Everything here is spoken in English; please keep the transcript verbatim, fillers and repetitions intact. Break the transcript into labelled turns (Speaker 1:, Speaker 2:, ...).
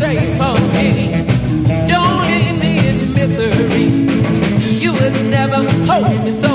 Speaker 1: save for me. Don't leave me in misery. You would never hold me so.